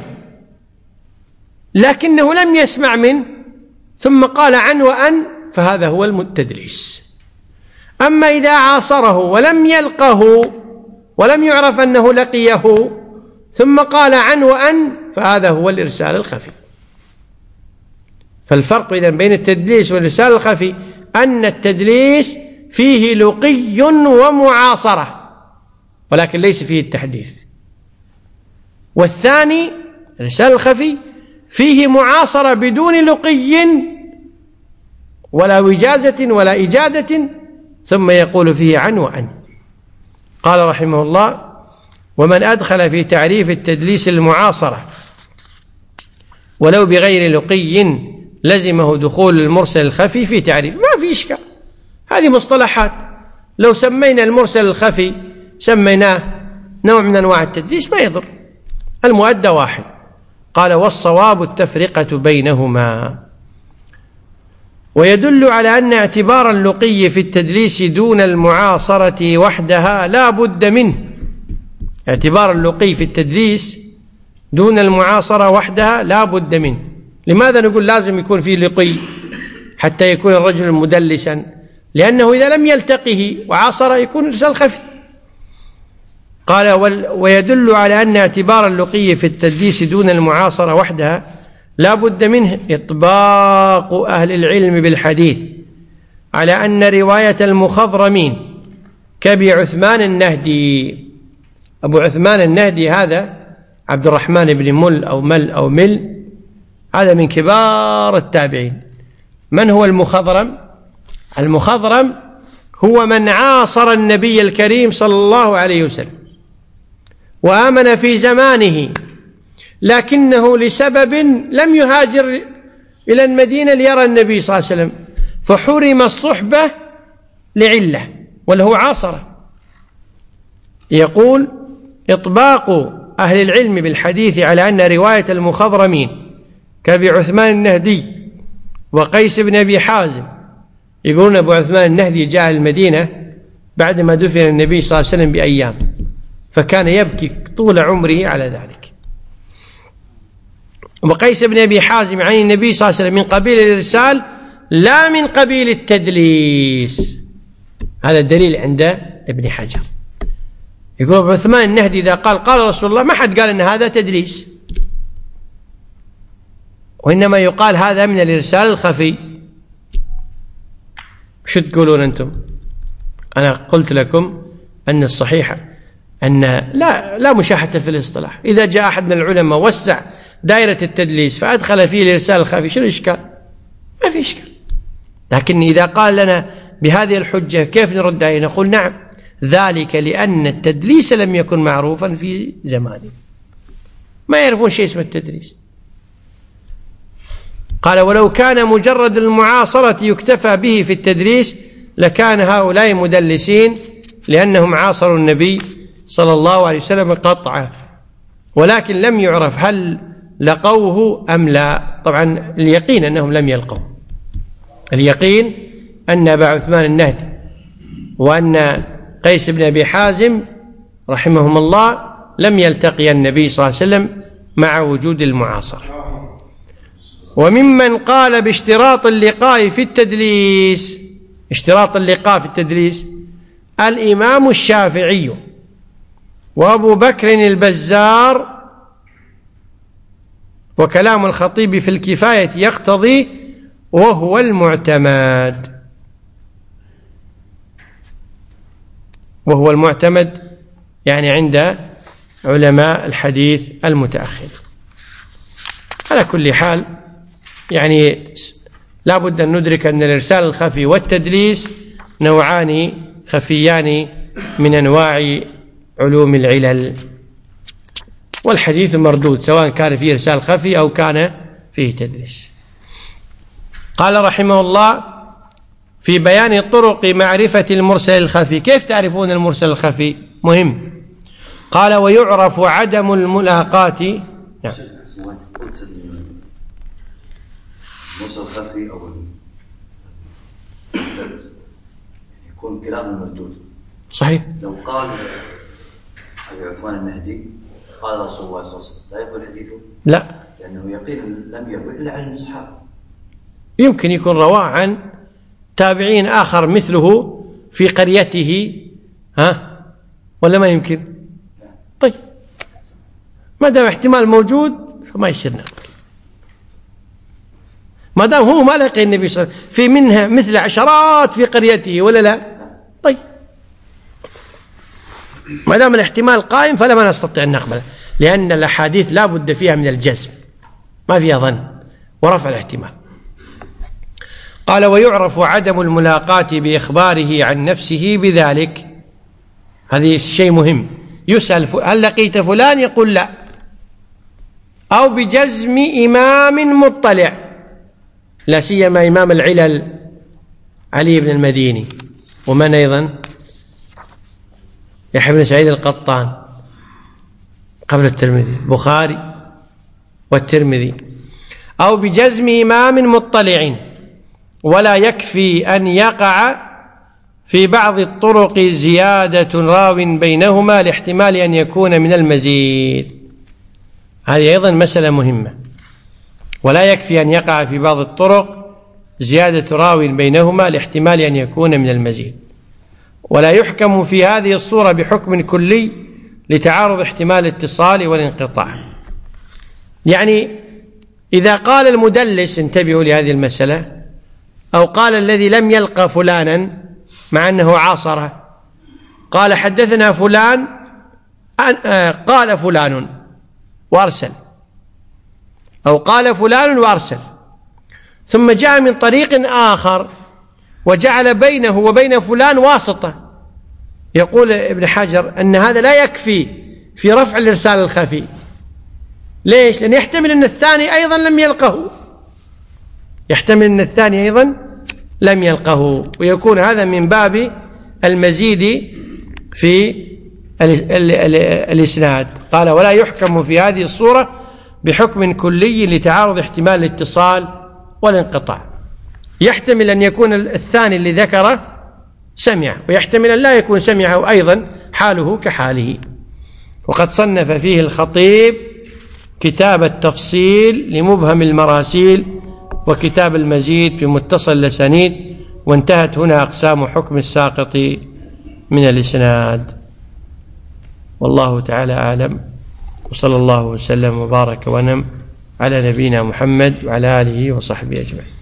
Speaker 1: لكنه لم يسمع منه ثم قال عن وأن فهذا هو التدليس. أما إذا عاصره ولم يلقه ولم يعرف أنه لقيه ثم قال عن وأن فهذا هو الإرسال الخفي. فالفرق إذن بين التدليس والإرسال الخفي أن التدليس فيه لقي ومعاصرة ولكن ليس فيه التحديث، والثاني الإرسال الخفي فيه معاصرة بدون لقي ولا وجازة ولا إجادة ثم يقول فيه عن وأن. قال رحمه الله: ومن أدخل في تعريف التدليس المعاصرة ولو بغير لقي لزمه دخول المرسل الخفي في تعريف. ما في إشكال، هذه مصطلحات، لو سمينا المرسل الخفي سميناه نوع من أنواع التدليس ما يضر، المؤدى واحد. قال: والصواب التفرقة بينهما. ويدل على أن اعتبار اللقي في التدليس دون المعاصرة وحدها لا بد منه. اعتبار اللقي في التدليس دون المعاصرة وحدها لا بد منه. لماذا نقول لازم يكون فيه لقي حتى يكون الرجل مدلسا؟ لأنه إذا لم يلتقه وعاصر يكون إرسال خفي. قال: ويدل على أن اعتبار اللقي في التدليس دون المعاصرة وحدها لا بد منه إطباق أهل العلم بالحديث على أن رواية المخضرمين كأبي عثمان النهدي. أبو عثمان النهدي هذا عبد الرحمن بن مل، هذا من كبار التابعين. من هو المخضرم؟ المخضرم هو من عاصر النبي الكريم صلى الله عليه وسلم وآمن في زمانه، لكنه لسبب لم يهاجر إلى المدينة ليرى النبي صلى الله عليه وسلم، فحرم الصحبة لعلة وله عاصرة. يقول: إطباق أهل العلم بالحديث على أن رواية المخضرمين كأبي عثمان النهدي وقيس بن أبي حازم. يقولون أبو عثمان النهدي جاء المدينة بعدما دفن النبي صلى الله عليه وسلم بأيام، فكان يبكي طول عمره على ذلك. وقيس بن أبي حازم عن النبي صلى الله عليه وسلم من قبيل الإرسال لا من قبيل التدليس. هذا الدليل عند ابن حجر. يقول أبو عثمان النهدي إذا قال رسول الله ما حد قال أن هذا تدليس، وإنما يقال هذا من الإرسال الخفي. شو تقولون أنتم؟ أنا قلت لكم أن الصحيح أن لا مشاحة في الاصطلاح. إذا جاء أحد من العلماء وسع دائرة التدليس فأدخل فيه الإرسال الخفي، شو الإشكال؟ ما في إشكال. لكن إذا قال لنا بهذه الحجة كيف نرد عليه؟ نقول: نعم، ذلك لأن التدليس لم يكن معروفا في زمانه، ما يعرفون شيء اسمه التدليس. قال: ولو كان مجرد المعاصرة يكتفى به في التدليس لكان هؤلاء مدلسين لأنهم عاصروا النبي صلى الله عليه وسلم قطعا، ولكن لم يعرف هل لقوه أم لا. طبعا اليقين أنهم لم يلقوه، اليقين أن أبا عثمان النهدي وأن قيس بن أبي حازم رحمهم الله لم يلتقي النبي صلى الله عليه وسلم مع وجود المعاصرة. وممن قال باشتراط اللقاء في التدليس، اشتراط اللقاء في التدليس الإمام الشافعي وأبو بكر البزار، وكلام الخطيب في الكفاية يقتضي وهو المعتمد، وهو المعتمد يعني عند علماء الحديث المتأخر. على كل حال يعني لا بد أن ندرك أن الإرسال الخفي والتدليس نوعان خفيان من أنواع علوم العلل. والحديث مردود سواء كان فيه إرسال خفي أو كان فيه تدليس. قال رحمه الله: في بيان طرق معرفة المرسل الخفي. كيف تعرفون المرسل الخفي؟ مهم. قال: ويعرف عدم الملاقات. نعم.
Speaker 4: قلت المرسل الخفي أو يكون كلام مردود.
Speaker 1: صحيح.
Speaker 4: لو قال أبي عثمان النهدي قال رسول الله صلى الله عليه وسلم لا يقبل حديثه؟
Speaker 1: لا،
Speaker 4: لأنه يقين لم يروي إلا عن الأصحاب.
Speaker 1: يمكن يكون رواه عن تابعين آخر مثله في قريته، ولا ما يمكن؟ طيب، ما دام احتمال موجود فما يصير نقل، ما دام هو ما لقي النبي صلى الله عليه وسلم، في منها مثل عشرات في قريته ولا لا؟ طيب، ما دام الاحتمال قائم فلا ما نستطيع أن نقبله، لأن الأحاديث لا بد فيها من الجزم، ما فيها ظن ورفع الاحتمال. قال: ويعرف عدم الملاقاة بإخباره عن نفسه بذلك. هذه شيء مهم. يسأل: هل لقيت فلان؟ يقول لا. أو بجزم إمام مطلع، لا سيما إمام العلل علي بن المديني، ومن أيضا؟ يحيى بن سعيد القطان قبل الترمذي، البخاري والترمذي. أو بجزم إمام مطلع، ولا يكفي أن يقع في بعض الطرق زيادة راو بينهما لاحتمال أن يكون من المزيد. هذه أيضا مسألة مهمة. ولا يكفي أن يقع في بعض الطرق زيادة راو بينهما لاحتمال أن يكون من المزيد. ولا يحكم في هذه الصورة بحكم كلي لتعارض احتمال الاتصال والانقطاع. يعني إذا قال المدلس، انتبهوا لهذه المسألة، أو قال الذي لم يلقى فلانا مع أنه عاصره، قال حدثنا فلان قال فلان وأرسل، أو قال فلان وأرسل، ثم جاء من طريق آخر وجعل بينه وبين فلان واسطة، يقول ابن حجر أن هذا لا يكفي في رفع الإرسال الخفي. ليش؟ لأن يحتمل أن الثاني أيضا لم يلقه، يحتمل أن الثاني أيضا لم يلقه، ويكون هذا من باب المزيد في الإسناد. قال: ولا يحكم في هذه الصورة بحكم كلي لتعارض احتمال الاتصال والانقطاع. يحتمل أن يكون الثاني اللي ذكره سمع، ويحتمل أن لا يكون سمعه أيضا، حاله كحاله. وقد صنف فيه الخطيب كتاب التفصيل لمبهم المراسيل وكتاب المزيد في متصل الأسانيد. وانتهت هنا أقسام حكم الساقط من الإسناد. والله تعالى أعلم، وصلى الله وسلم وبارك ونعم على نبينا محمد وعلى آله وصحبه أجمعين.